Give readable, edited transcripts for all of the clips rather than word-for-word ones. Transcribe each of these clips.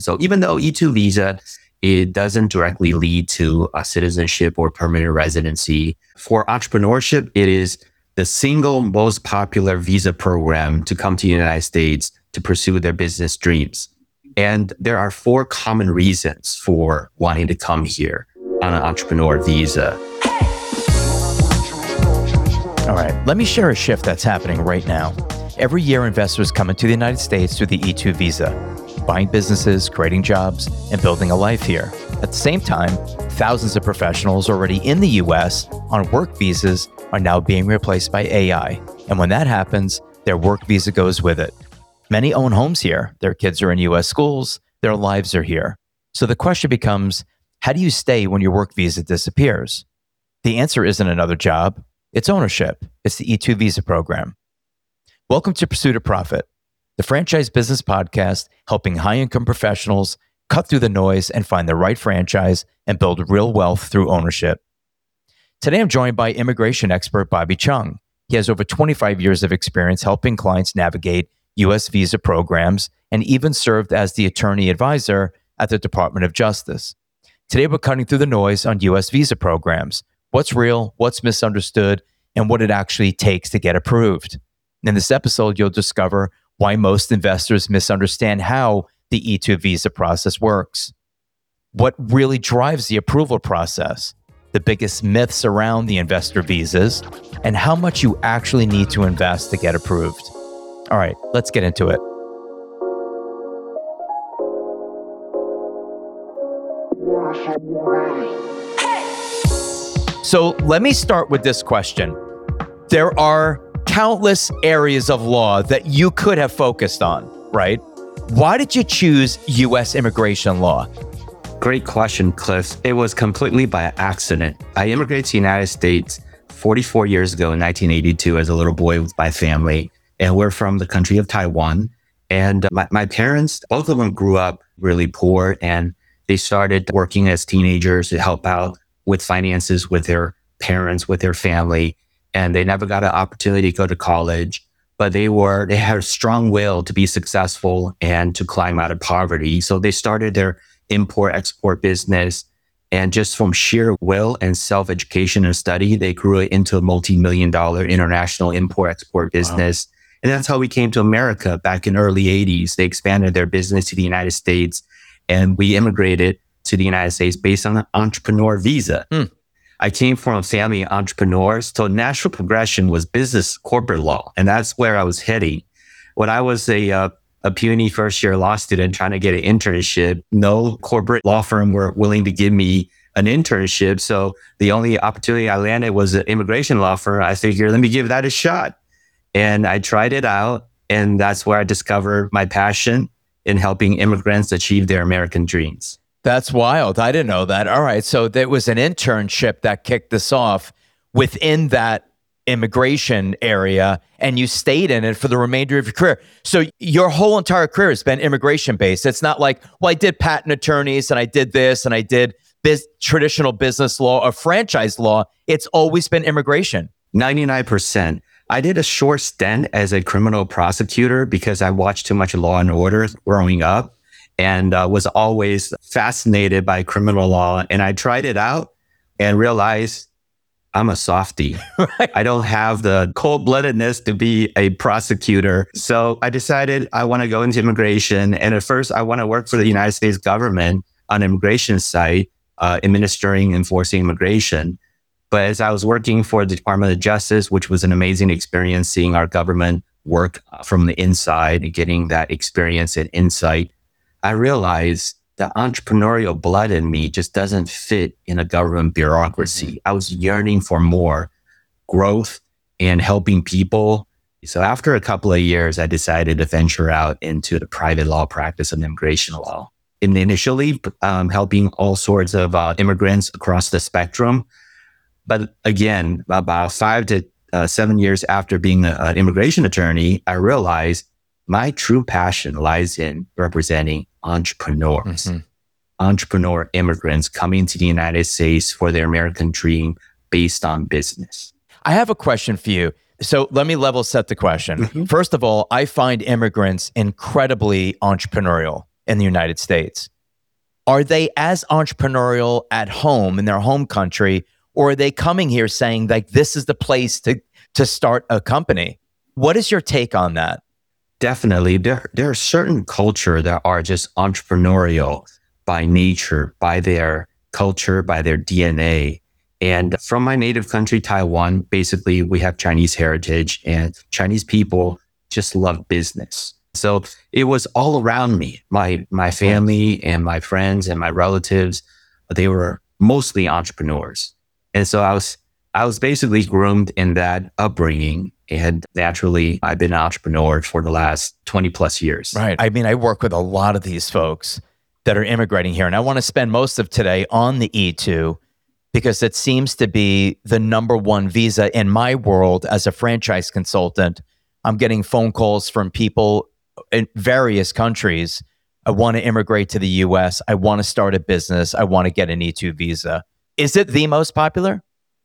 So even though E2 visa, it doesn't directly lead to a citizenship or permanent residency, for entrepreneurship, it is the single most popular visa program to come to the United States to pursue their business dreams. And there are 4 common reasons for wanting to come here on an entrepreneur visa. All right, let me share a shift that's happening right now. Every year, investors come into the United States through the E2 visa, buying businesses, creating jobs, and building a life here. At the same time, thousands of professionals already in the US on work visas are now being replaced by AI. And when that happens, their work visa goes with it. Many own homes here. Their kids are in US schools. Their lives are here. So the question becomes, how do you stay when your work visa disappears? The answer isn't another job. It's ownership. It's the E2 visa program. Welcome to Pursuit of Profit, the franchise business podcast helping high-income professionals cut through the noise and find the right franchise and build real wealth through ownership. Today, I'm joined by immigration expert Bobby Chung. He has over 25 years of experience helping clients navigate U.S. visa programs and even served as the attorney advisor at the Department of Justice. Today, we're cutting through the noise on U.S. visa programs, what's real, what's misunderstood, and what it actually takes to get approved. In this episode, you'll discover why most investors misunderstand how the E2 visa process works, what really drives the approval process, the biggest myths around the investor visas, and how much you actually need to invest to get approved. All right, let's get into it. So let me start with this question. There are countless areas of law that you could have focused on, right? Why did you choose U.S. immigration law? Great question, Cliff. It was completely by accident. I immigrated to the United States 44 years ago in 1982 as a little boy with my family. And we're from the country of Taiwan. And my parents, both of them grew up really poor, and they started working as teenagers to help out with finances with their parents, with their family. And they never got an opportunity to go to college, but they had a strong will to be successful and to climb out of poverty. So they started their import-export business, and just from sheer will and self-education and study, they grew it into a multi-million-dollar international import-export business. Wow. And that's how we came to America back in early 80s. They expanded their business to the United States, and we immigrated to the United States based on an entrepreneur visa. I came from a family of entrepreneurs, so natural progression was business corporate law, and that's where I was heading. When I was a puny first-year law student trying to get an internship, no corporate law firm were willing to give me an internship, so the only opportunity I landed was an immigration law firm. I figured, let me give that a shot. And I tried it out, and that's where I discovered my passion in helping immigrants achieve their American dreams. That's wild. I didn't know that. All right. So there was an internship that kicked this off within that immigration area, and you stayed in it for the remainder of your career. So your whole entire career has been immigration based. It's not like, well, I did patent attorneys and I did this and I did traditional business law or franchise law. It's always been immigration. 99%. I did a short stint as a criminal prosecutor because I watched too much Law and Order growing up, and was always fascinated by criminal law. And I tried it out and realized I'm a softie. Right. I don't have the cold-bloodedness to be a prosecutor. So I decided I want to go into immigration. And at first, I want to work for the United States government on an immigration site, administering, enforcing immigration. But as I was working for the Department of Justice, which was an amazing experience, seeing our government work from the inside and getting that experience and insight, I realized the entrepreneurial blood in me just doesn't fit in a government bureaucracy. I was yearning for more growth and helping people. So after a couple of years, I decided to venture out into the private law practice of immigration law. And initially, helping all sorts of immigrants across the spectrum. But again, about 5 to 7 years after being an immigration attorney, I realized my true passion lies in representing entrepreneurs, entrepreneur immigrants coming to the United States for their American dream based on business. I have a question for you. So let me level set the question. First of all, I find immigrants incredibly entrepreneurial. in the United States. Are they as entrepreneurial at home in their home country, or are they coming here saying like this is the place to start a company? What is your take on that? Definitely. There are certain culture that are just entrepreneurial by nature, by their culture, by their DNA. And from my native country, Taiwan, basically we have Chinese heritage and Chinese people just love business. So it was all around me. My family and my friends and my relatives, they were mostly entrepreneurs. And so I was basically groomed in that upbringing. And naturally, I've been an entrepreneur for the last 20 plus years. Right. I mean, I work with a lot of these folks that are immigrating here. And I want to spend most of today on the E2 because it seems to be the number one visa in my world as a franchise consultant. I'm getting phone calls from people in various countries. I want to immigrate to the US. I want to start a business. I want to get an E2 visa. Is it the most popular?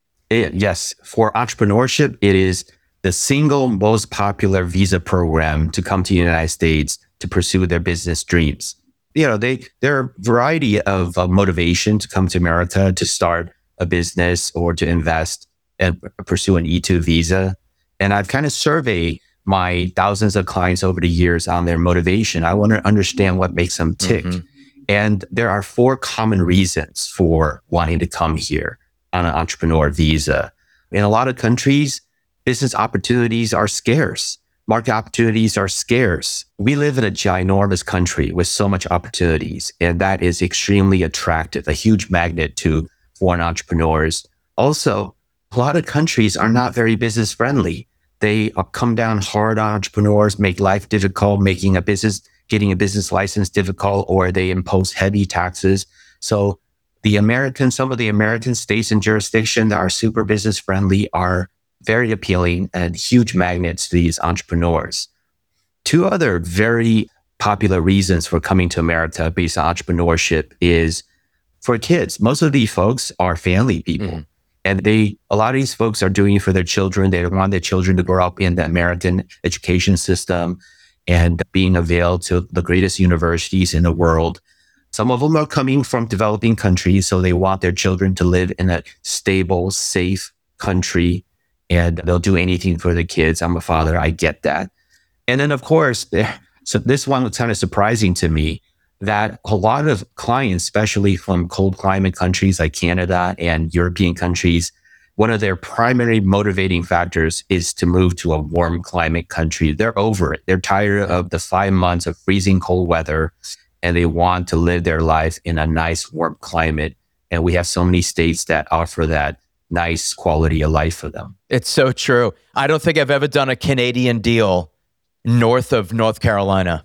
Yes. For entrepreneurship, it is the single most popular visa program to come to the United States to pursue their business dreams. You know, there are a variety of motivation to come to America to start a business or to invest and pursue an E2 visa. And I've kind of surveyed my thousands of clients over the years on their motivation. I want to understand what makes them tick. Mm-hmm. And there are 4 common reasons for wanting to come here on an entrepreneur visa. In a lot of countries, business opportunities are scarce. Market opportunities are scarce. We live in a ginormous country with so much opportunities, and that is extremely attractive, a huge magnet to foreign entrepreneurs. Also, a lot of countries are not very business friendly. They come down hard on entrepreneurs, make life difficult, getting a business license difficult, or they impose heavy taxes. So some of the American states and jurisdictions that are super business friendly are very appealing and huge magnets to these entrepreneurs. 2 other very popular reasons for coming to America based on entrepreneurship is for kids. Most of these folks are family people. Mm-hmm. And a lot of these folks are doing it for their children. They want their children to grow up in the American education system and being availed to the greatest universities in the world. Some of them are coming from developing countries, so they want their children to live in a stable, safe country, and they'll do anything for the kids. I'm a father, I get that. And then, of course, so this one was kind of surprising to me, that a lot of clients, especially from cold climate countries like Canada and European countries, one of their primary motivating factors is to move to a warm climate country. They're over it. They're tired of the 5 months of freezing cold weather, and they want to live their life in a nice warm climate. And we have so many states that offer that nice quality of life for them. It's so true. I don't think I've ever done a Canadian deal north of North Carolina.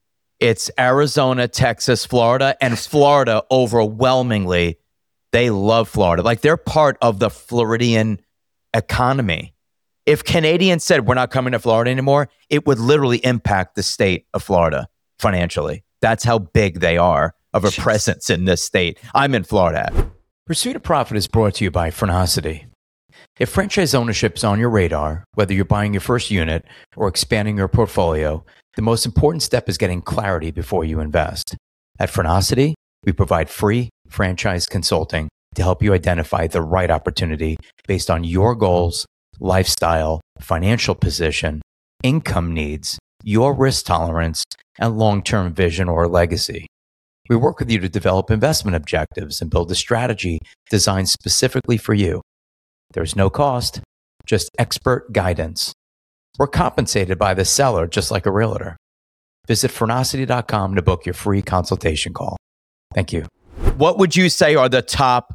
It's Arizona, Texas, Florida, and Florida overwhelmingly. They love Florida. Like they're part of the Floridian economy. If Canadians said, we're not coming to Florida anymore, it would literally impact the state of Florida financially. That's how big they are of a presence in this state. I'm in Florida. Pursuit of Profit is brought to you by Phrenosity. If franchise ownership is on your radar, whether you're buying your first unit or expanding your portfolio, the most important step is getting clarity before you invest. At Phrenosity, we provide free franchise consulting to help you identify the right opportunity based on your goals, lifestyle, financial position, income needs, your risk tolerance, and long-term vision or legacy. We work with you to develop investment objectives and build a strategy designed specifically for you. There's no cost, just expert guidance. We're compensated by the seller, just like a realtor. Visit Phrenosity.com to book your free consultation call. Thank you. What would you say are the top,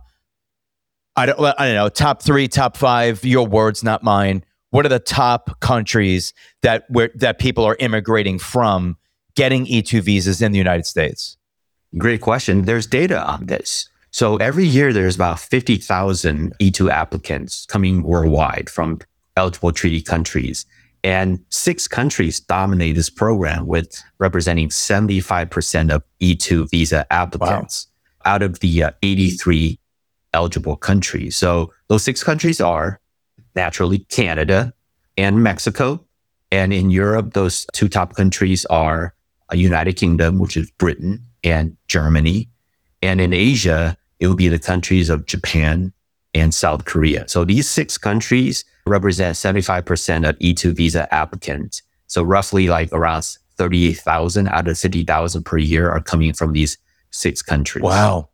I don't know, top 3, top 5, your words, not mine. What are the top countries that people are immigrating from getting E2 visas in the United States? Great question. There's data on this. So every year there's about 50,000 E2 applicants coming worldwide from eligible treaty countries. And 6 countries dominate this program, with representing 75% of E2 visa applicants out of the 83 eligible countries. So those 6 countries are naturally Canada and Mexico. And in Europe, those 2 top countries are United Kingdom, which is Britain and Germany. And in Asia, it will be the countries of Japan and South Korea. So these 6 countries represent 75% of E2 visa applicants. So roughly like around 38,000 out of 50,000 per year are coming from these 6 countries. Wow.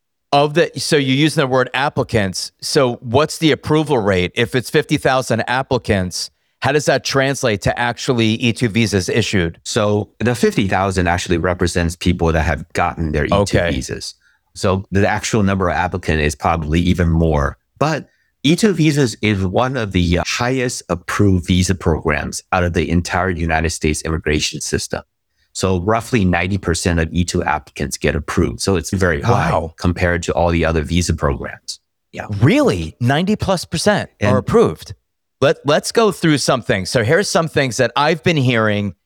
So you're using the word applicants. So what's the approval rate? If it's 50,000 applicants, how does that translate to actually E2 visas issued? So the 50,000 actually represents people that have gotten their E2 visas. So the actual number of applicants is probably even more. But E2 visas is one of the highest approved visa programs out of the entire United States immigration system. So roughly 90% of E2 applicants get approved. So it's very high compared to all the other visa programs. Yeah. Really? 90+% are approved. Let's go through something. So here's some things that I've been hearing,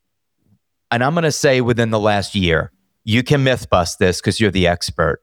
and I'm going to say within the last year. You can myth bust this because you're the expert.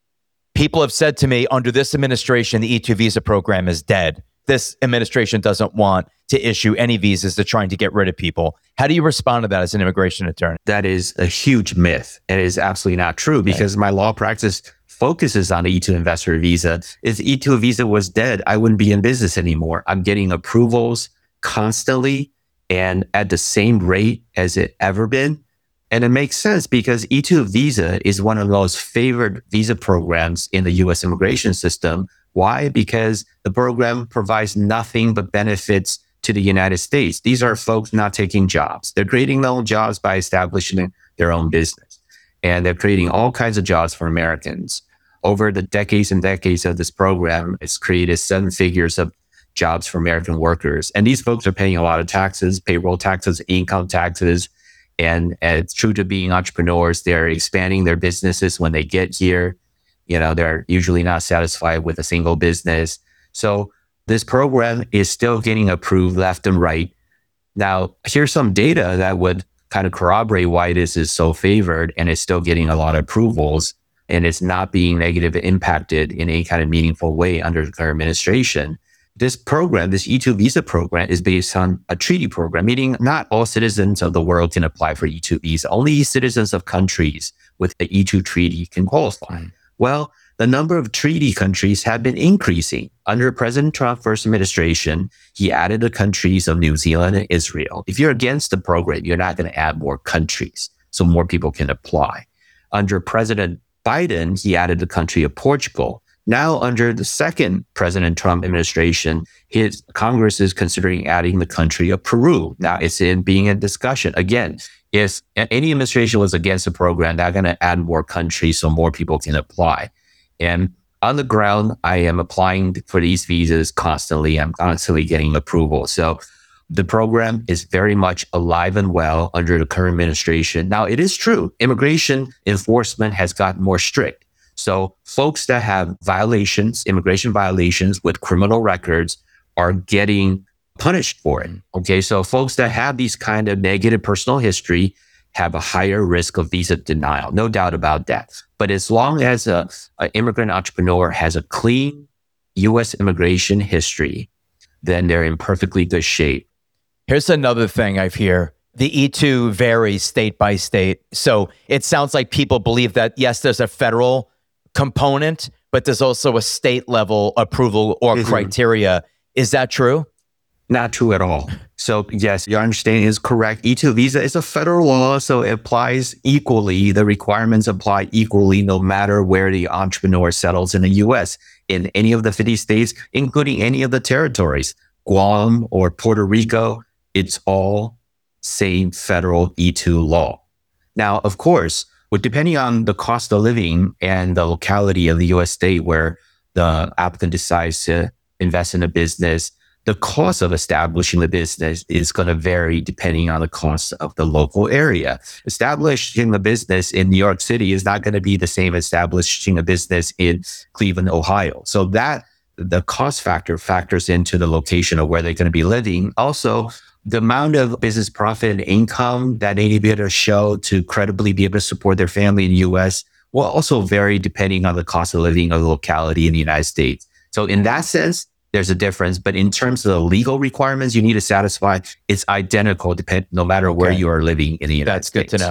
People have said to me, under this administration, the E2 visa program is dead. This administration doesn't want to issue any visas. They're trying to get rid of people. How do you respond to that as an immigration attorney? That is a huge myth. It is absolutely not true because my law practice focuses on the E2 investor visa. If E2 visa was dead, I wouldn't be in business anymore. I'm getting approvals constantly and at the same rate as it ever been. And it makes sense because E2 visa is one of the most favored visa programs in the U.S. immigration system. Why? Because the program provides nothing but benefits to the United States. These are folks not taking jobs. They're creating their own jobs by establishing their own business. And they're creating all kinds of jobs for Americans. Over the decades and decades of this program, it's created 7 figures of jobs for American workers. And these folks are paying a lot of taxes, payroll taxes, income taxes. And it's true to being entrepreneurs. They're expanding their businesses when they get here. You know, they're usually not satisfied with a single business. So this program is still getting approved left and right. Now, here's some data that would kind of corroborate why this is so favored and it's still getting a lot of approvals and it's not being negatively impacted in any kind of meaningful way under the current administration. This program, this E2 visa program, is based on a treaty program, meaning not all citizens of the world can apply for E2 visa. Only citizens of countries with the E2 treaty can qualify. Well, the number of treaty countries have been increasing. Under President Trump's first administration, he added the countries of New Zealand and Israel. If you're against the program, you're not going to add more countries so more people can apply. Under President Biden, he added the country of Portugal. Now, under the second President Trump administration, his Congress is considering adding the country of Peru. Now, it's being in discussion. Again, if any administration was against the program, they're going to add more countries so more people can apply. And on the ground, I am applying for these visas constantly. I'm constantly getting approval. So the program is very much alive and well under the current administration. Now, it is true. Immigration enforcement has gotten more strict. So folks that have violations, immigration violations with criminal records are getting punished for it. Okay. So folks that have these kind of negative personal history have a higher risk of visa denial. No doubt about that. But as long as an immigrant entrepreneur has a clean U.S. immigration history, then they're in perfectly good shape. Here's another thing I've heard. The E2 varies state by state. So it sounds like people believe that, yes, there's a federal component, but there's also a state level approval or criteria. Is that true? Not true at all. So yes, your understanding is correct. E2 visa is a federal law, so it applies equally. The requirements apply equally no matter where the entrepreneur settles in the U.S. in any of the 50 states, including any of the territories, Guam or Puerto Rico. It's all same federal E2 law. Now, of course, depending on the cost of living and the locality of the U.S. state where the applicant decides to invest in a business, the cost of establishing the business is going to vary depending on the cost of the local area. Establishing a business in New York City is not going to be the same as establishing a business in Cleveland, Ohio. So that the cost factor factors into the location of where they're going to be living. Also, the amount of business profit and income that they need to be able to show to credibly be able to support their family in the U.S. will also vary depending on the cost of living of the locality in the United States. So in that sense, there's a difference. But in terms of the legal requirements you need to satisfy, it's identical no matter where you are living in the United States. That's good to know.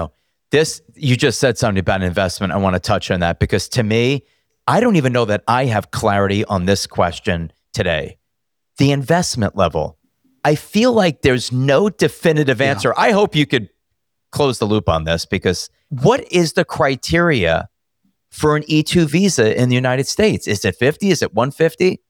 You just said something about investment. I want to touch on that because to me, I don't even know that I have clarity on this question today. The investment level. I feel like there's no definitive answer. I hope you could close the loop on this because what is the criteria for an E2 visa in the United States? Is it 50? Is it 150?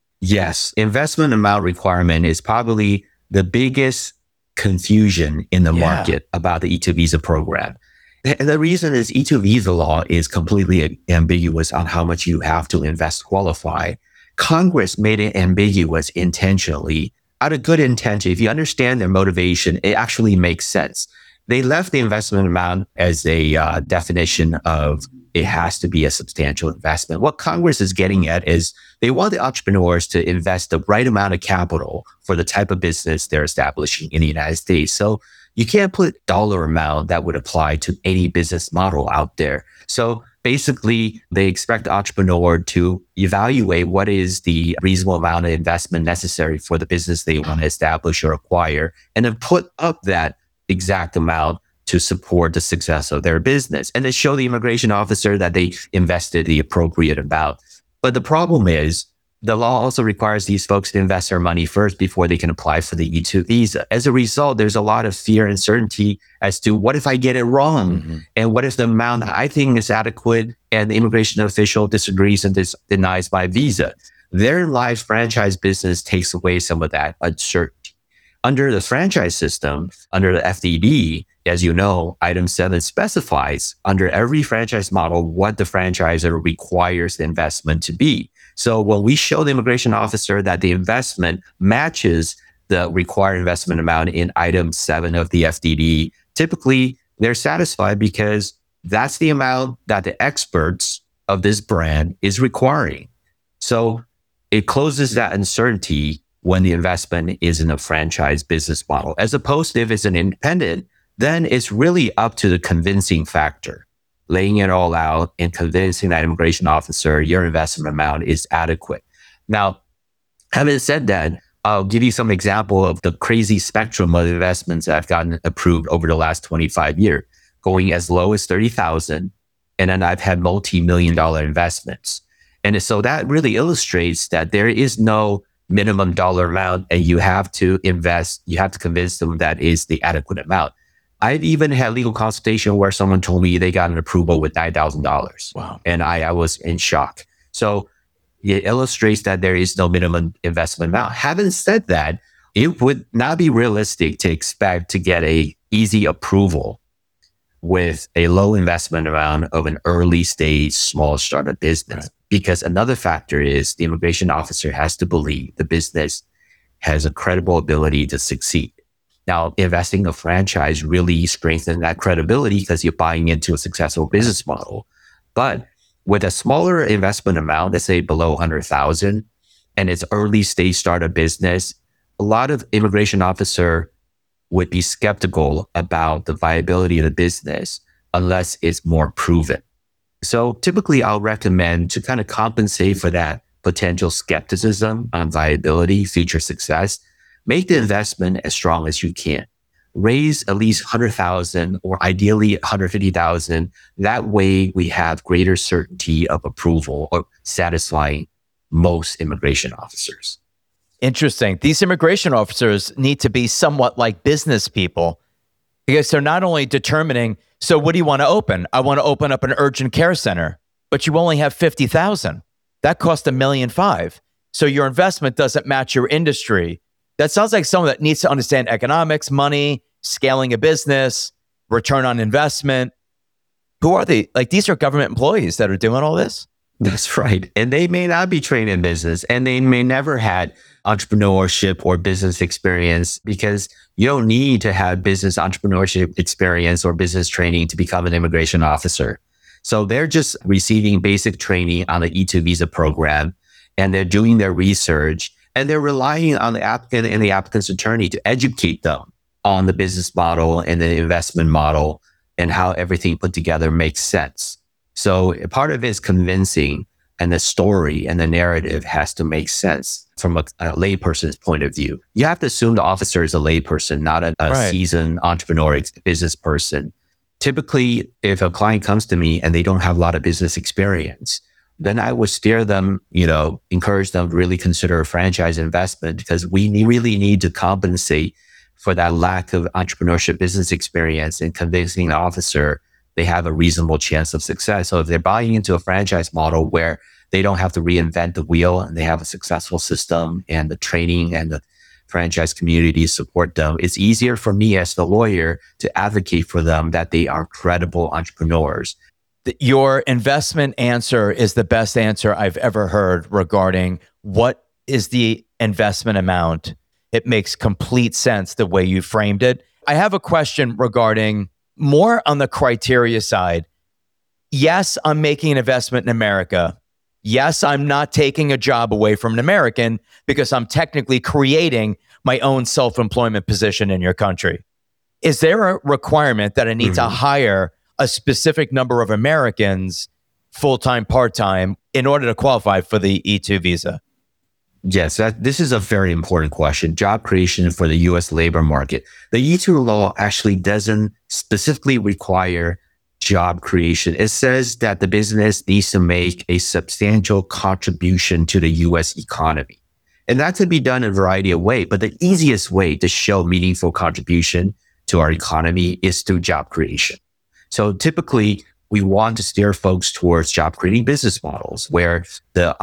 Yes. Investment amount requirement is probably the biggest confusion in the market about the E2 visa program. And the reason is E2 visa law is completely ambiguous on how much you have to invest to qualify. Congress made it ambiguous intentionally. Out of good intention, if you understand their motivation, it actually makes sense. They left the investment amount as a definition of it has to be a substantial investment. What Congress is getting at is they want the entrepreneurs to invest the right amount of capital for the type of business they're establishing in the United States. So you can't put dollar amount that would apply to any business model out there. So basically, they expect the entrepreneur to evaluate what is the reasonable amount of investment necessary for the business they want to establish or acquire, and then put up that exact amount to support the success of their business. And they show the immigration officer that they invested the appropriate amount. But the problem is, the law also requires these folks to invest their money first before they can apply for the E2 visa. As a result, there's a lot of fear and uncertainty as to what if I get it wrong? Mm-hmm. And what if the amount I think is adequate and the immigration official disagrees and denies my visa? Their live franchise business takes away some of that uncertainty. Under the franchise system, under the FDD, as you know, Item 7 specifies under every franchise model what the franchisor requires the investment to be. So when we show the immigration officer that the investment matches the required investment amount in Item 7 of the FDD, typically they're satisfied because that's the amount that the experts of this brand is requiring. So it closes that uncertainty when the investment is in a franchise business model, as opposed to if it's an independent, then it's really up to the convincing factor, laying it all out and convincing that immigration officer your investment amount is adequate. Now, having said that, I'll give you some example of the crazy spectrum of investments that have gotten approved over the last 25 years, going as low as $30,000. And then I've had multi-million-dollar investments. And so that really illustrates that there is no minimum dollar amount, and you have to invest, you have to convince them that is the adequate amount. I've even had legal consultation where someone told me they got an approval with $9,000. Wow. And I was in shock. So it illustrates that there is no minimum investment amount. Having said that, it would not be realistic to expect to get a easy approval with a low investment amount of an early stage small startup business. Right. Because another factor is the immigration officer has to believe the business has a credible ability to succeed. Now, investing in a franchise really strengthens that credibility because you're buying into a successful business model. But with a smaller investment amount, let's say below 100,000, and it's early stage startup business, a lot of immigration officer would be skeptical about the viability of the business unless it's more proven. So typically I'll recommend to kind of compensate for that potential skepticism on viability, future success, make the investment as strong as you can. Raise at least 100,000 or ideally 150,000. That way we have greater certainty of approval or satisfying most immigration officers. Interesting. These immigration officers need to be somewhat like business people because they're not only determining, so what do you want to open? I want to open up an urgent care center, but you only have 50,000. That cost $1.5 million. So your investment doesn't match your industry. That sounds like someone that needs to understand economics, money, scaling a business, return on investment. Who are they? Like, these are government employees that are doing all this? That's right. And they may not be trained in business, and they may never had entrepreneurship or business experience, because you don't need to have business entrepreneurship experience or business training to become an immigration officer. So they're just receiving basic training on the E2 visa program, and they're doing their research, and they're relying on the applicant and the applicant's attorney to educate them on the business model and the investment model and how everything put together makes sense. So part of it is convincing, and the story and the narrative has to make sense from a layperson's point of view. You have to assume the officer is a layperson, not a right. seasoned entrepreneur business person, typically, if a client comes to me and they don't have a lot of business experience, then I would steer them, encourage them to really consider a franchise investment, because we really need to compensate for that lack of entrepreneurship business experience and convincing the officer they have a reasonable chance of success. So if they're buying into a franchise model where they don't have to reinvent the wheel and they have a successful system and the training and the franchise community support them, it's easier for me as the lawyer to advocate for them that they are credible entrepreneurs. Your investment answer is the best answer I've ever heard regarding what is the investment amount. It makes complete sense the way you framed it. I have a question regarding more on the criteria side. Yes, I'm making an investment in America. Yes, I'm not taking a job away from an American because I'm technically creating my own self-employment position in your country. Is there a requirement that I need to hire a specific number of Americans, full-time, part-time, in order to qualify for the E2 visa? Yes, this is a very important question. Job creation for the U.S. labor market. The E2 law actually doesn't specifically require job creation. It says that the business needs to make a substantial contribution to the U.S. economy. And that could be done in a variety of ways, but the easiest way to show meaningful contribution to our economy is through job creation. So typically, we want to steer folks towards job creating business models where the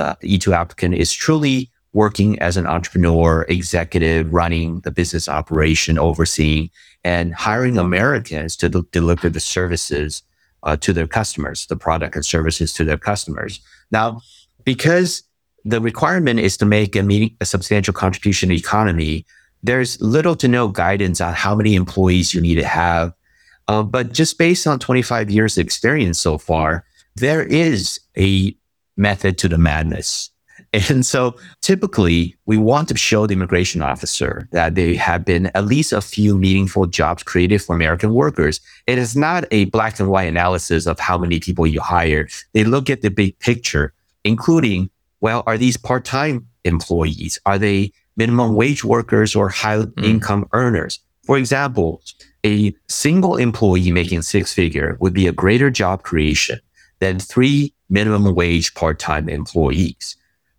E2 applicant is truly working as an entrepreneur, executive, running the business operation, overseeing, and hiring Americans to deliver the services to their customers, the product and services to their customers. Now, because the requirement is to make a substantial contribution to the economy, there's little to no guidance on how many employees you need to have. But just based on 25 years of experience so far, there is a method to the madness. And so typically, we want to show the immigration officer that there have been at least a few meaningful jobs created for American workers. It is not a black and white analysis of how many people you hire. They look at the big picture, including, well, are these part-time employees? Are they minimum wage workers or high income earners? For example, a single employee making six-figure would be a greater job creation than 3 minimum wage part-time employees.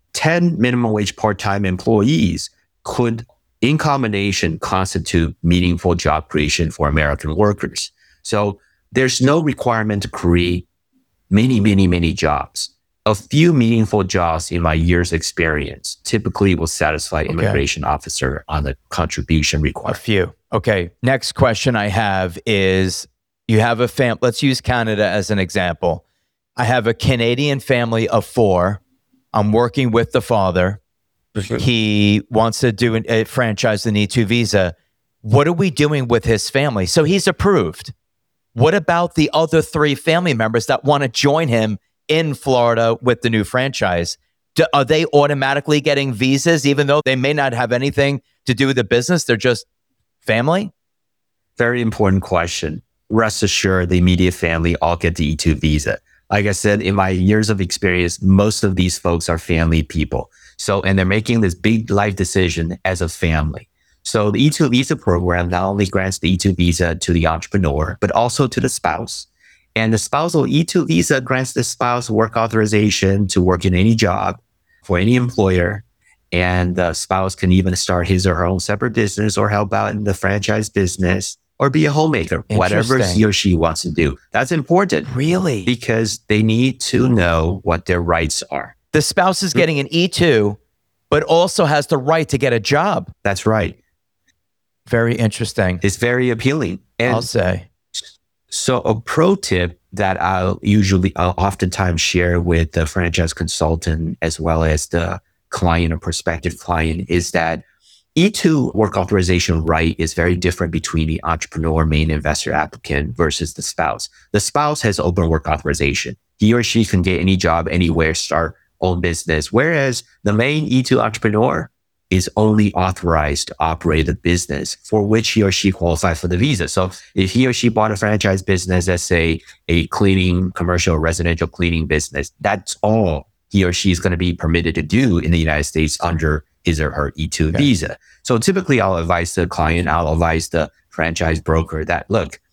10 minimum wage part-time employees could, in combination, constitute meaningful job creation for American workers. So there's no requirement to create many jobs. A few meaningful jobs in my year's experience typically will satisfy immigration officer on the contribution requirement. A few. Okay. Next question I have is, you have a let's use Canada as an example. I have a Canadian family of 4. I'm working with the father. He wants to do a franchise, the E2 visa. What are we doing with his family? So he's approved. What about the other 3 family members that want to join him in Florida with the new franchise? Are they automatically getting visas, even though they may not have anything to do with the business? They're just family? Very important question. Rest assured, the immediate family all get the E2 visa. Like I said, in my years of experience, most of these folks are family people. So, and they're making this big life decision as a family. So the E2 visa program not only grants the E2 visa to the entrepreneur, but also to the spouse. And the spousal E2 visa grants the spouse work authorization to work in any job for any employer. And the spouse can even start his or her own separate business or help out in the franchise business or be a homemaker, whatever he or she wants to do. That's important. Really? Because they need to know what their rights are. The spouse is getting an E2, but also has the right to get a job. That's right. Very interesting. It's very appealing. And I'll say. So a pro tip that I'll oftentimes share with the franchise consultant as well as the client or prospective client is that E2 work authorization right is very different between the entrepreneur, main investor applicant versus the spouse. The spouse has open work authorization. He or she can get any job anywhere, start own business. Whereas the main E2 entrepreneur is only authorized to operate a business for which he or she qualifies for the visa. So if he or she bought a franchise business, let's say a cleaning, commercial, residential cleaning business, that's all he or she is going to be permitted to do in the United States under his or her E2 visa. So typically I'll advise the client, I'll advise the franchise broker that, look,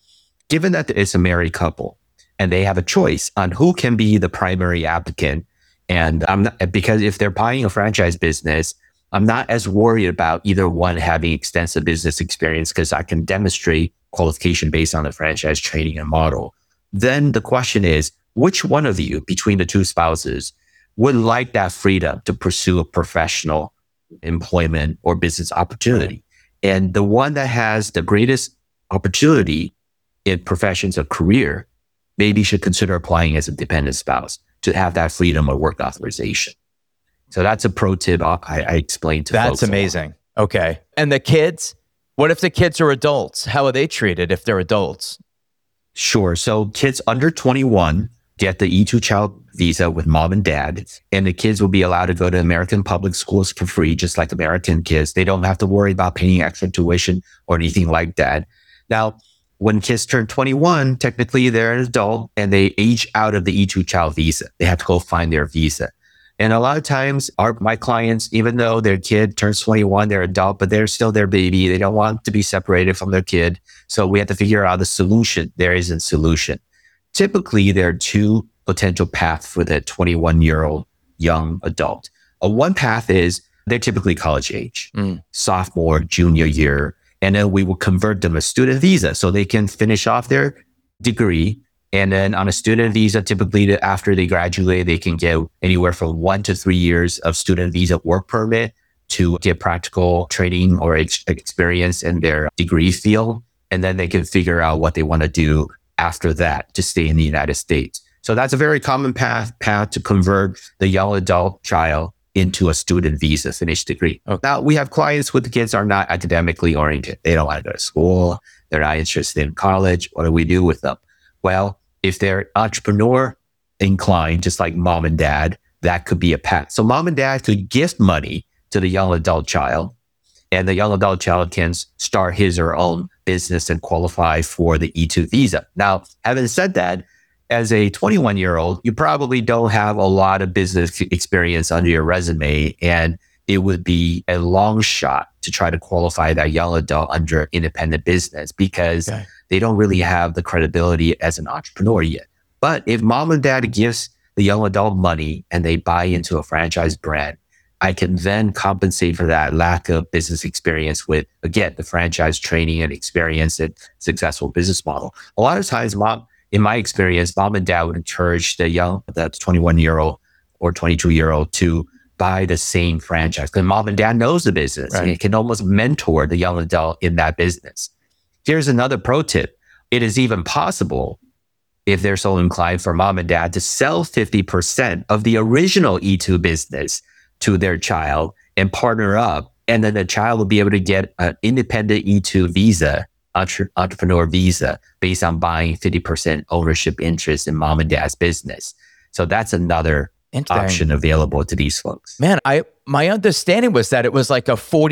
given that it's a married couple and they have a choice on who can be the primary applicant, and I'm not, because if they're buying a franchise business, I'm not as worried about either one having extensive business experience because I can demonstrate qualification based on the franchise training and model. Then the question is, which one of you between the two spouses would like that freedom to pursue a professional employment or business opportunity? And the one that has the greatest opportunity in professions or career maybe should consider applying as a dependent spouse to have that freedom of work authorization. So that's a pro tip I explained to folks. That's amazing. Okay. And the kids? What if the kids are adults? How are they treated if they're adults? Sure. So kids under 21 get the E2 child visa with mom and dad, and the kids will be allowed to go to American public schools for free, just like American kids. They don't have to worry about paying extra tuition or anything like that. Now, when kids turn 21, technically they're an adult and they age out of the E2 child visa. They have to go find their visa. And a lot of times my clients, even though their kid turns 21, they're adult, but they're still their baby. They don't want to be separated from their kid. So we have to figure out the solution. There isn't solution. Typically, there are two potential paths for the 21-year-old young adult. One path is they're typically college age, sophomore, junior year, and then we will convert them a student visa so they can finish off their degree. And then on a student visa, typically after they graduate, they can get anywhere from 1 to 3 years of student visa work permit to get practical training or experience in their degree field. And then they can figure out what they want to do after that to stay in the United States. So that's a very common path to convert the young adult child into a student visa finished degree. Okay. Now, we have clients with the kids are not academically oriented. They don't want to go to school. They're not interested in college. What do we do with them? Well, if they're entrepreneur inclined, just like mom and dad, that could be a path. So mom and dad could gift money to the young adult child, and the young adult child can start his or her own business and qualify for the E2 visa. Now, having said that, as a 21-year-old, you probably don't have a lot of business experience under your resume, and it would be a long shot to try to qualify that young adult under independent business because they don't really have the credibility as an entrepreneur yet. But if mom and dad gives the young adult money and they buy into a franchise brand, I can then compensate for that lack of business experience with, again, the franchise training and experience and successful business model. A lot of times, in my experience, mom and dad would encourage the 21-year-old or 22-year-old to buy the same franchise because mom and dad knows the business and it can almost mentor the young adult in that business. Here's another pro tip. It is even possible, if they're so inclined, for mom and dad to sell 50% of the original E2 business to their child and partner up. And then the child will be able to get an independent E2 visa, entrepreneur visa, based on buying 50% ownership interest in mom and dad's business. So that's another option available to these folks. Man, my understanding was that it was like a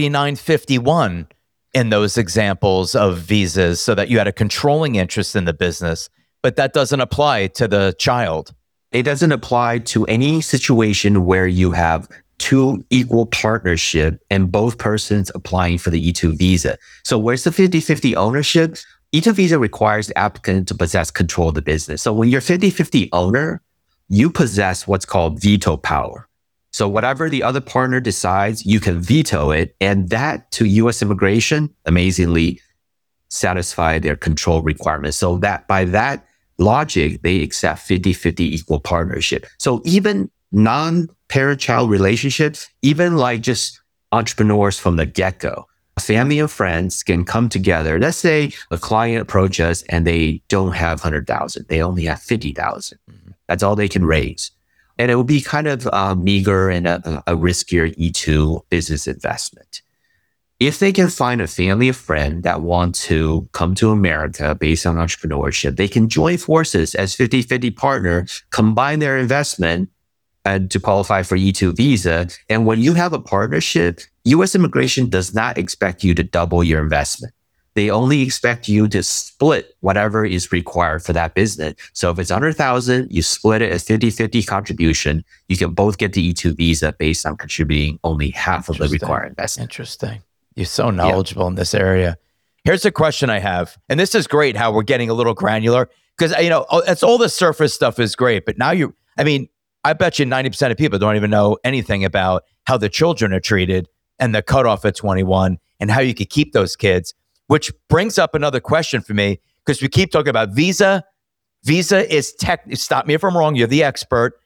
49-51 in those examples of visas so that you had a controlling interest in the business, but that doesn't apply to the child. It doesn't apply to any situation where you have two equal partnership and both persons applying for the E2 visa. So where's the 50-50 ownership? E2 visa requires the applicant to possess control of the business. So when you're 50-50 owner, you possess what's called veto power. So whatever the other partner decides, you can veto it. And that to U.S. immigration, amazingly, satisfy their control requirements. So that by that logic, they accept 50-50 equal partnership. So even non-parent-child relationships, even like just entrepreneurs from the get-go, family and friends can come together. Let's say a client approaches us and they don't have 100,000. They only have 50,000. That's all they can raise. And it will be kind of meager and a riskier E2 business investment. If they can find a family or friend that want to come to America based on entrepreneurship, they can join forces as 50-50 partner, combine their investment and to qualify for E2 visa. And when you have a partnership, U.S. immigration does not expect you to double your investment. They only expect you to split whatever is required for that business. So if it's 100,000, you split it as 50-50 contribution. You can both get the E2 visa based on contributing only half of the required investment. Interesting. You're so knowledgeable in this area. Here's a question I have, and this is great how we're getting a little granular because, it's all the surface stuff is great, but now I bet you 90% of people don't even know anything about how the children are treated and the cutoff at 21 and how you could keep those kids, which brings up another question for me because we keep talking about visa. Visa is stop me if I'm wrong, you're the expert.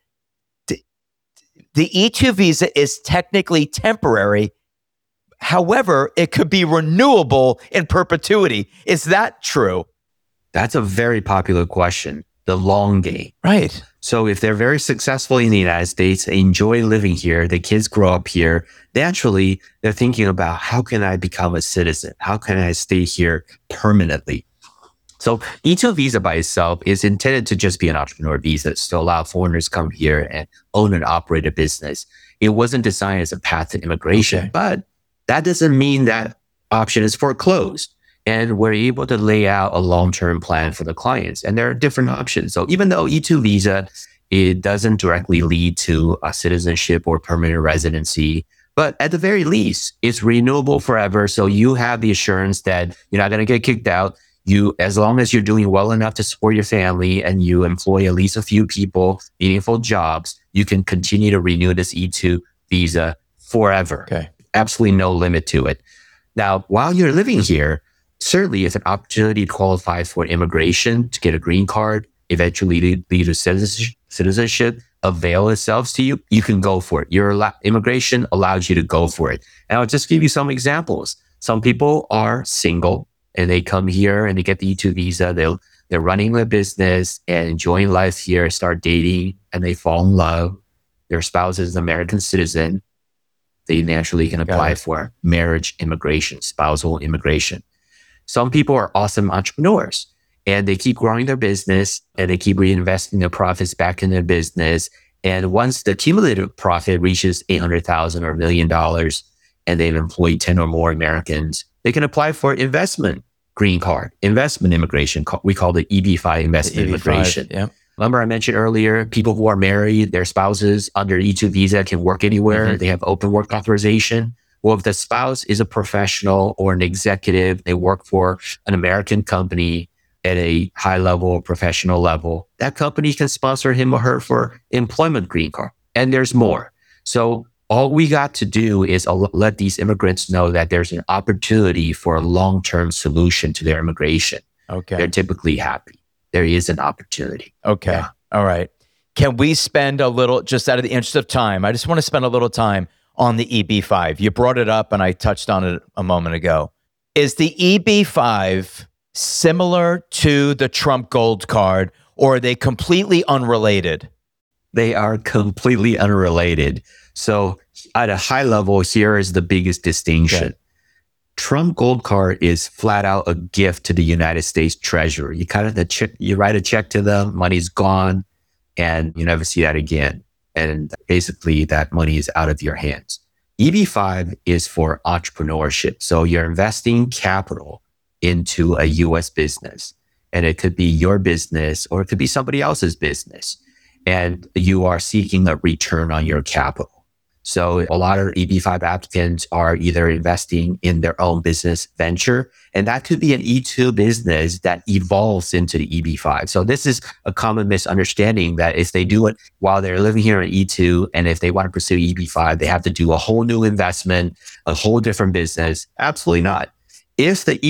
The E2 visa is technically temporary. However, it could be renewable in perpetuity. Is that true? That's a very popular question. The long game. Right. So if they're very successful in the United States, they enjoy living here, the kids grow up here, naturally, they're thinking about how can I become a citizen? How can I stay here permanently? So E2 visa by itself is intended to just be an entrepreneur visa to allow foreigners to come here and own and operate a business. It wasn't designed as a path to immigration, but that doesn't mean that option is foreclosed. And we're able to lay out a long-term plan for the clients. And there are different options. So even though E2 visa, it doesn't directly lead to a citizenship or permanent residency, but at the very least, it's renewable forever. So you have the assurance that you're not going to get kicked out. As long as you're doing well enough to support your family and you employ at least a few people, meaningful jobs, you can continue to renew this E2 visa forever. Okay. Absolutely no limit to it. Now, while you're living here, certainly it's an opportunity to qualify for immigration, to get a green card, eventually lead to citizenship, avail itself to you. You can go for it. Immigration allows you to go for it. And I'll just give you some examples. Some people are single and they come here and they get the E2 visa. They're running their business and enjoying life here, start dating, and they fall in love. Their spouse is an American citizen. They naturally can apply for marriage immigration, spousal immigration. Some people are awesome entrepreneurs and they keep growing their business and they keep reinvesting their profits back in their business. And once the cumulative profit reaches $800,000 or $1 million and they've employed 10 or more Americans, they can apply for investment green card, investment immigration. We call it EB-5 investment immigration. Yeah. Remember I mentioned earlier, people who are married, their spouses under E2 visa can work anywhere. Mm-hmm. They have open work authorization. Well, if the spouse is a professional or an executive, they work for an American company at a high level or professional level, that company can sponsor him or her for employment green card. And there's more. So all we got to do is let these immigrants know that there's an opportunity for a long-term solution to their immigration. Okay. They're typically happy. There is an opportunity. Okay. Yeah. All right. Can we spend a little, just out of the interest of time, I just want to spend a little time on the EB-5. You brought it up and I touched on it a moment ago. Is the EB-5 similar to the Trump Gold Card or are they completely unrelated? They are completely unrelated. So at a high level, here is the biggest distinction. Okay. Trump Gold Card is flat out a gift to the United States Treasury. You write a check to them, money's gone, and you never see that again. And basically that money is out of your hands. EB-5 is for entrepreneurship. So you're investing capital into a US business, and it could be your business or it could be somebody else's business. And you are seeking a return on your capital. So a lot of EB-5 applicants are either investing in their own business venture, and that could be an E2 business that evolves into the EB-5. So this is a common misunderstanding that if they do it while they're living here in E2, and if they want to pursue EB-5, they have to do a whole new investment, a whole different business. Absolutely not. If the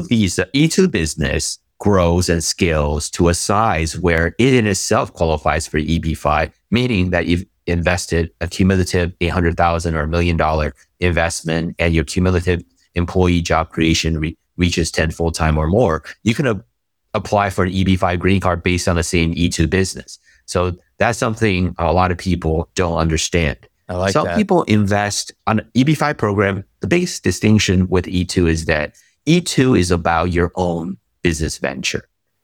E2 business grows and scales to a size where it in itself qualifies for EB-5, meaning that you've invested a cumulative $800,000 or $1 million investment and your cumulative employee job creation reaches 10 full-time or more, you can apply for an EB-5 green card based on the same E2 business. So that's something a lot of people don't understand. I like Some that. people invest on an EB-5 program. The biggest distinction with E2 is that E2 is about your own business venture.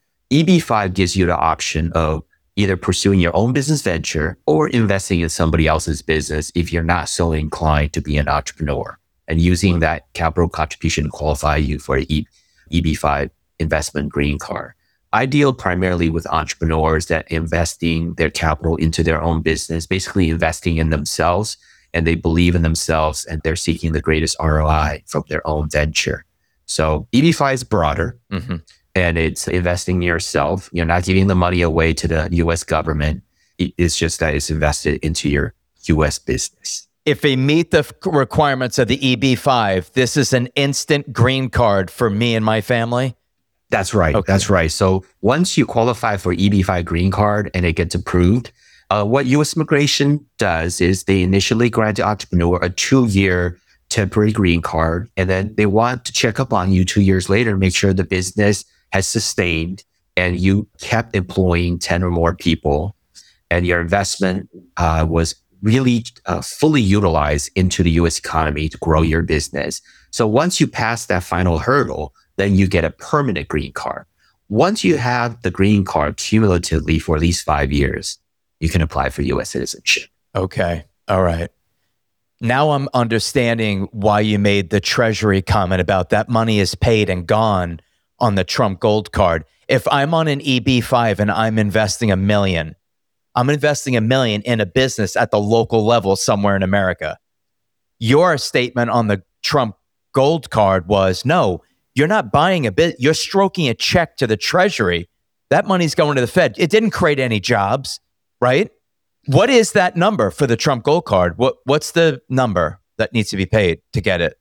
EB-5 gives you the option of either pursuing your own business venture or investing in somebody else's business if you're not so inclined to be an entrepreneur, and using that capital contribution to qualify you for an EB-5 investment green card. Ideal primarily with entrepreneurs that investing their capital into their own business, basically investing in themselves, and they believe in themselves and they're seeking the greatest ROI from their own venture. So EB-5 is broader and it's investing in yourself. You're not giving the money away to the US government. It's just that it's invested into your US business. If they meet the requirements of the EB-5, this is an instant green card for me and my family? That's right. Okay. That's right. So once you qualify for EB-5 green card and it gets approved, what U.S. immigration does is they initially grant the entrepreneur a 2-year temporary green card, and then they want to check up on you 2 years later, make sure the business has sustained and you kept employing 10 or more people and your investment was really fully utilized into the U.S. economy to grow your business. So once you pass that final hurdle, then you get a permanent green card. Once you have the green card cumulatively for at least 5 years, you can apply for U.S. citizenship. Okay. All right. Now I'm understanding why you made the Treasury comment about that money is paid and gone on the Trump Gold Card. If I'm on an EB-5 and I'm investing $1 million, I'm investing $1 million in a business at the local level somewhere in America. Your statement on the Trump Gold Card was, no, you're not buying a bit. You're stroking a check to the Treasury. That money's going to the Fed. It didn't create any jobs, right? What is that number for the Trump Gold Card? What's the number that needs to be paid to get it?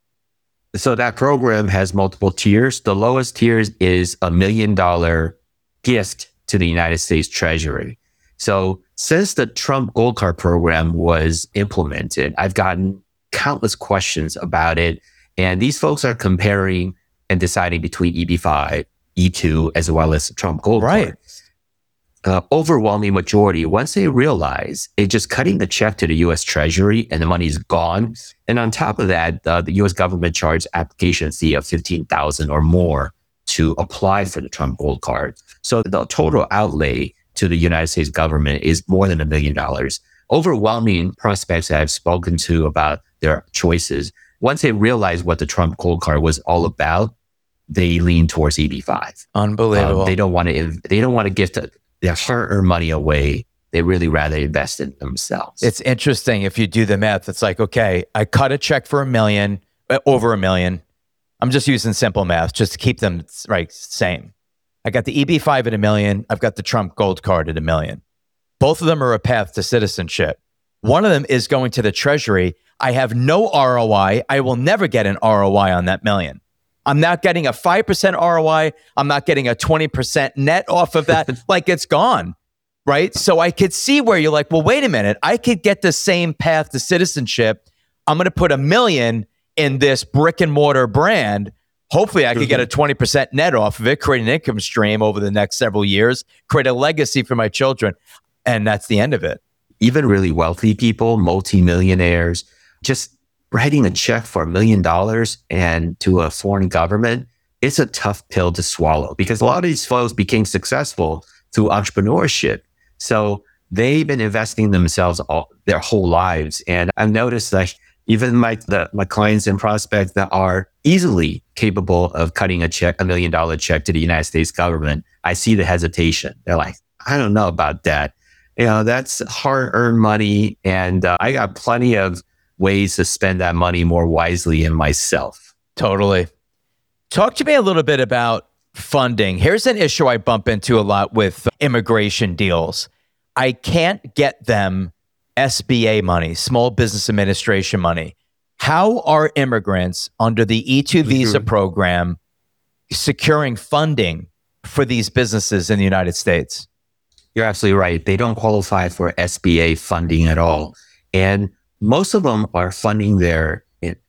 So that program has multiple tiers. The lowest tier is $1 million gift to the United States Treasury. So since the Trump Gold Card program was implemented, I've gotten countless questions about it. And these folks are comparing and deciding between EB-5, E2, as well as the Trump Gold Card. Overwhelming majority, once they realize it's just cutting the check to the U.S. Treasury and the money is gone. And on top of that, the U.S. government charged application fee of $15,000 or more to apply for the Trump Gold Card. So the total outlay to the United States government is more than $1 million. Overwhelming prospects that I've spoken to about their choices, once they realize what the Trump Gold Card was all about, they lean towards EB-5. Unbelievable. They don't want to give their hard-earned money away. They really rather invest in themselves. It's interesting if you do the math. It's like, okay, I cut a check for $1 million, over $1 million. I'm just using simple math just to keep them same. I got the EB-5 at $1 million. I've got the Trump Gold Card at $1 million. Both of them are a path to citizenship. One of them is going to the Treasury. I have no ROI. I will never get an ROI on that $1 million. I'm not getting a 5% ROI. I'm not getting a 20% net off of that. Like, it's gone, right? So I could see where you're like, well, wait a minute. I could get the same path to citizenship. I'm going to put $1 million in this brick and mortar brand. Hopefully I could get a 20% net off of it, create an income stream over the next several years, create a legacy for my children. And that's the end of it. Even really wealthy people, multimillionaires, just writing a check for $1 million and to a foreign government, it's a tough pill to swallow because a lot of these folks became successful through entrepreneurship. So they've been investing themselves their whole lives. And I've noticed that even my clients and prospects that are easily capable of cutting a $1 million check to the United States government, I see the hesitation. They're like, I don't know about that. That's hard-earned money. And I got plenty of ways to spend that money more wisely in myself. Totally. Talk to me a little bit about funding. Here's an issue I bump into a lot with immigration deals. I can't get them SBA money, Small Business Administration money. How are immigrants under the E2 visa program securing funding for these businesses in the United States? You're absolutely right. They don't qualify for SBA funding at all. And most of them are funding their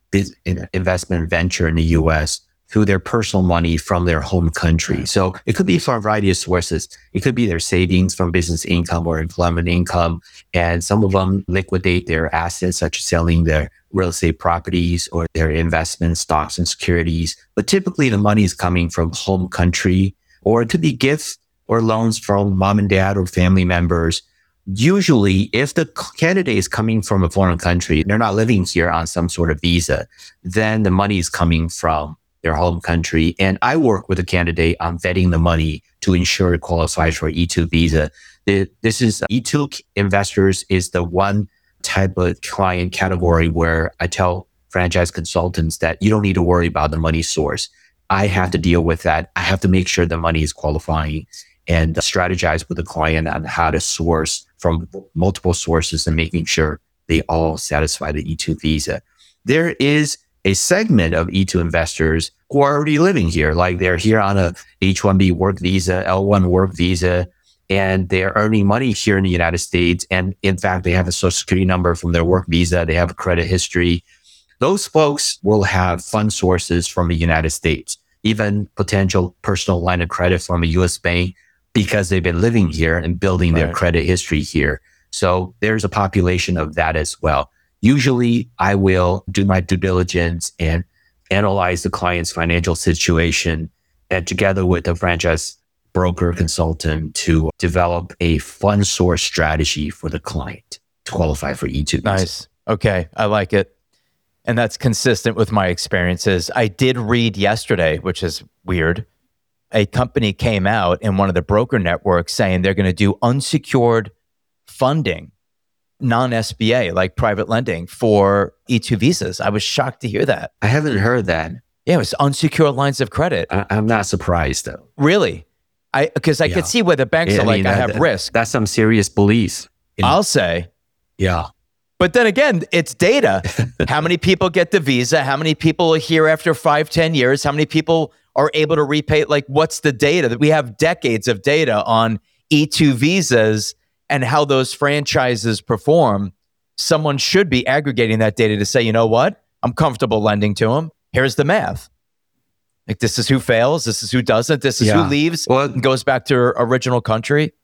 investment venture in the U.S. through their personal money from their home country. So it could be from a variety of sources. It could be their savings from business income or employment income. And some of them liquidate their assets, such as selling their real estate properties or their investment stocks and securities. But typically the money is coming from home country, or it could be gifts or loans from mom and dad or family members. Usually, if the candidate is coming from a foreign country, they're not living here on some sort of visa, then the money is coming from their home country. And I work with a candidate on vetting the money to ensure it qualifies for E2 visa. This is E2 investors is the one type of client category where I tell franchise consultants that you don't need to worry about the money source. I have to deal with that. I have to make sure the money is qualifying and strategize with the client on how to source from multiple sources and making sure they all satisfy the E2 visa. There is a segment of E2 investors who are already living here, like they're here on a H-1B work visa, L-1 work visa, and they're earning money here in the United States. And in fact, they have a social security number from their work visa. They have a credit history. Those folks will have fund sources from the United States, even potential personal line of credit from a U.S. bank, because they've been living here and building their credit history here. So there's a population of that as well. Usually I will do my due diligence and analyze the client's financial situation, and together with a franchise broker consultant to develop a fund source strategy for the client to qualify for E2. Nice. Okay. I like it. And that's consistent with my experiences. I did read yesterday, which is weird. A company came out in one of the broker networks saying they're going to do unsecured funding, non-SBA, like private lending for E2 visas. I was shocked to hear that. I haven't heard that. Yeah, it was unsecured lines of credit. I'm not surprised though. Really? Because I could see where the banks are like, I have risk. That's some serious beliefs. I'll say. Yeah. But then again, it's data. How many people get the visa? How many people are here after 5-10 years? How many people are able to repay? Like, what's the data? That we have decades of data on E2 visas and how those franchises perform. Someone should be aggregating that data to say, you know what? I'm comfortable lending to them. Here's the math. Like, this is who fails. This is who doesn't. This is who leaves and goes back to their original country.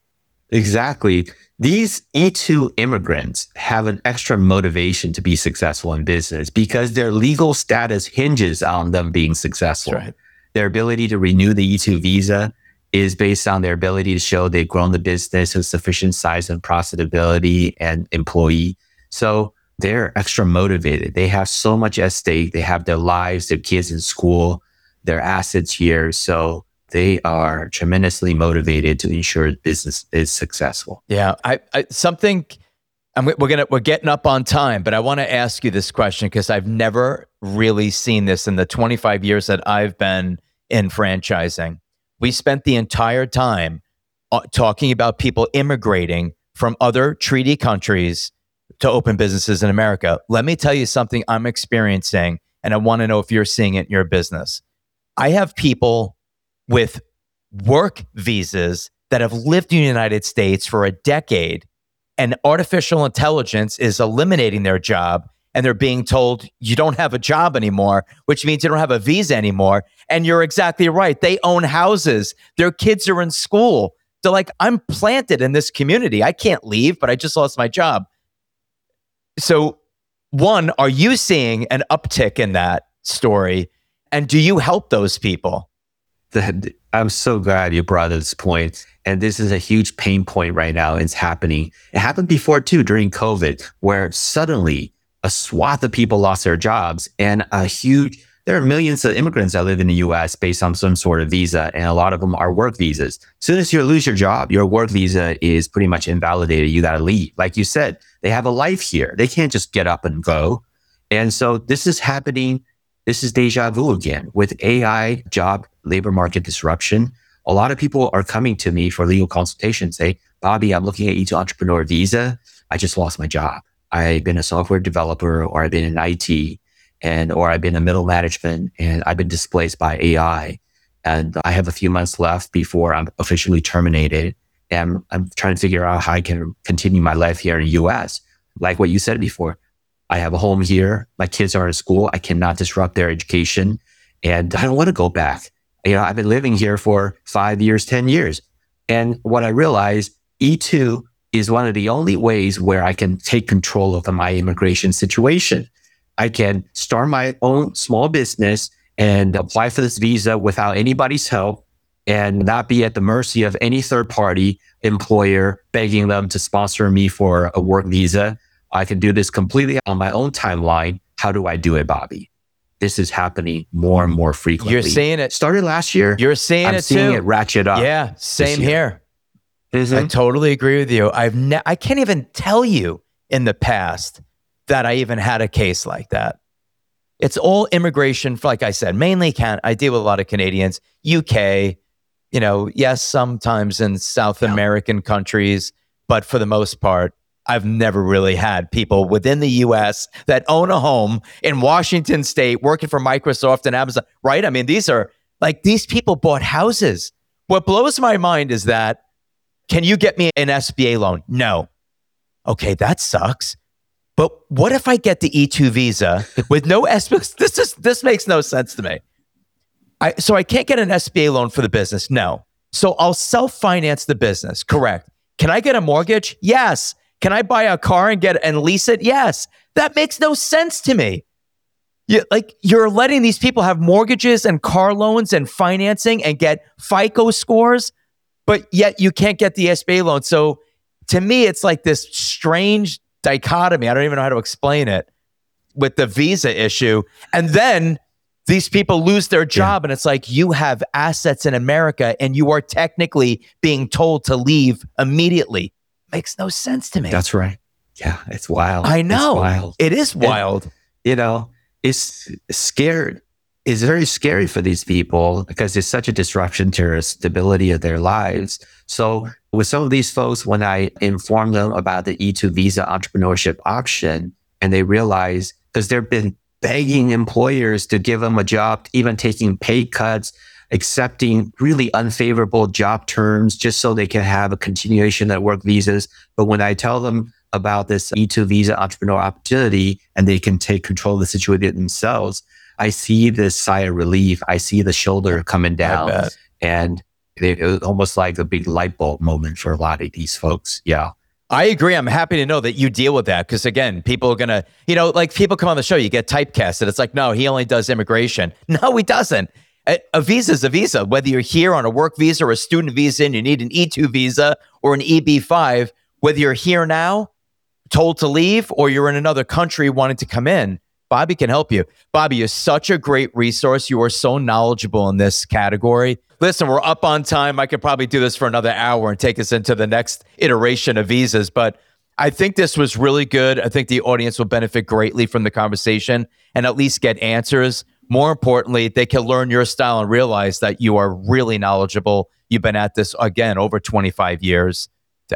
Exactly. These E2 immigrants have an extra motivation to be successful in business because their legal status hinges on them being successful. That's right. Their ability to renew the E2 visa is based on their ability to show they've grown the business with sufficient size and profitability and employee. So they're extra motivated. They have so much at stake. They have their lives, their kids in school, their assets here. So they are tremendously motivated to ensure business is successful. Yeah, we're getting up on time, but I want to ask you this question because I've never really seen this in the 25 years that I've been in franchising. We spent the entire time talking about people immigrating from other treaty countries to open businesses in America. Let me tell you something I'm experiencing, and I want to know if you're seeing it in your business. I have people with work visas that have lived in the United States for a decade, and artificial intelligence is eliminating their job, and they're being told you don't have a job anymore, which means you don't have a visa anymore. And you're exactly right. They own houses. Their kids are in school. They're like, I'm planted in this community. I can't leave, but I just lost my job. So, one, are you seeing an uptick in that story? And do you help those people? I'm so glad you brought this point. And this is a huge pain point right now. It's happening. It happened before too, during COVID, where suddenly a swath of people lost their jobs and there are millions of immigrants that live in the US based on some sort of visa. And a lot of them are work visas. As soon as you lose your job, your work visa is pretty much invalidated. You got to leave. Like you said, they have a life here. They can't just get up and go. And so this is happening. This is deja vu again with AI, job, labor market disruption. A lot of people are coming to me for legal consultation, say, Bobby, I'm looking at E2 entrepreneur visa. I just lost my job. I've been a software developer, or I've been in IT, or I've been in middle management, and I've been displaced by AI. And I have a few months left before I'm officially terminated. And I'm trying to figure out how I can continue my life here in the US. Like what you said before, I have a home here. My kids are in school. I cannot disrupt their education. And I don't want to go back. I've been living here for 5 years, 10 years. And what I realized, E2 is one of the only ways where I can take control of my immigration situation. I can start my own small business and apply for this visa without anybody's help and not be at the mercy of any third party employer begging them to sponsor me for a work visa. I can do this completely on my own timeline. How do I do it, Bobby? This is happening more and more frequently. You're seeing it. Started last year. You're seeing I'm it seeing too. it ratchet up. Yeah, same here. Mm-hmm. I totally agree with you. I can't even tell you in the past that I even had a case like that. It's all immigration, like I said, mainly I deal with a lot of Canadians, UK, yes, sometimes in South American countries, but for the most part, I've never really had people within the US that own a home in Washington State working for Microsoft and Amazon, right? I mean, these people bought houses. What blows my mind is that, can you get me an SBA loan? No. Okay, that sucks. But what if I get the E2 visa with no SBA? This makes no sense to me. So I can't get an SBA loan for the business? No. So I'll self-finance the business. Correct. Can I get a mortgage? Yes. Can I buy a car and lease it? Yes. That makes no sense to me. You're letting these people have mortgages and car loans and financing and get FICO scores, but yet you can't get the SBA loan. So to me, it's like this strange dichotomy. I don't even know how to explain it with the visa issue. And then these people lose their job, and it's like, you have assets in America and you are technically being told to leave immediately. Makes no sense to me. That's right. Yeah, it's wild. I know. It's wild. It is wild. It's scared. It's very scary for these people because it's such a disruption to the stability of their lives. So with some of these folks, when I inform them about the E2 visa entrepreneurship option, and they realize, because they've been begging employers to give them a job, even taking pay cuts, accepting really unfavorable job terms just so they can have a continuation at work visas. But when I tell them about this E2 visa entrepreneur opportunity and they can take control of the situation themselves, I see this sigh of relief. I see the shoulder coming down, and it was almost like a big light bulb moment for a lot of these folks. Yeah. I agree. I'm happy to know that you deal with that, because again, people are going to, people come on the show, you get typecasted. It's like, no, he only does immigration. No, he doesn't. A visa is a visa. Whether you're here on a work visa or a student visa and you need an E2 visa or an EB5, whether you're here now, told to leave, or you're in another country wanting to come in, Bobby can help you. Bobby, you're such a great resource. You are so knowledgeable in this category. Listen, we're up on time. I could probably do this for another hour and take us into the next iteration of visas, but I think this was really good. I think the audience will benefit greatly from the conversation and at least get answers. More importantly, they can learn your style and realize that you are really knowledgeable. You've been at this, again, over 25 years,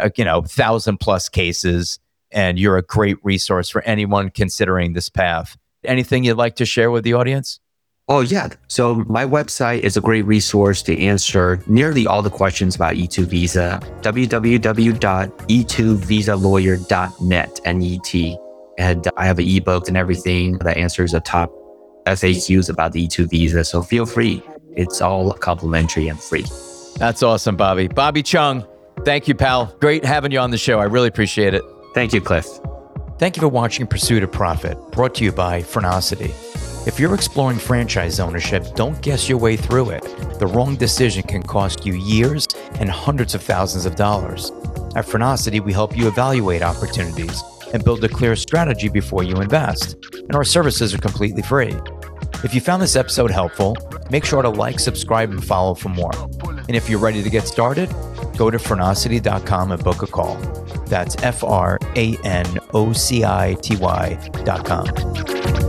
1,000+ cases, and you're a great resource for anyone considering this path. Anything you'd like to share with the audience? Oh, yeah. So my website is a great resource to answer nearly all the questions about E2 visa, www.e2visalawyer.net, N-E-T. And I have an ebook and everything that answers the top FAQs about the E2 visa. So feel free. It's all complimentary and free. That's awesome, Bobby. Bobby Chung, thank you, pal. Great having you on the show. I really appreciate it. Thank you, Cliff. Thank you for watching Pursuit of Profit, brought to you by Phrenosity. If you're exploring franchise ownership, don't guess your way through it. The wrong decision can cost you years and hundreds of thousands of dollars. At Phrenosity, we help you evaluate opportunities and build a clear strategy before you invest. And our services are completely free. If you found this episode helpful, make sure to like, subscribe, and follow for more. And if you're ready to get started, go to phrenosity.com and book a call. That's FRANOCITY.com.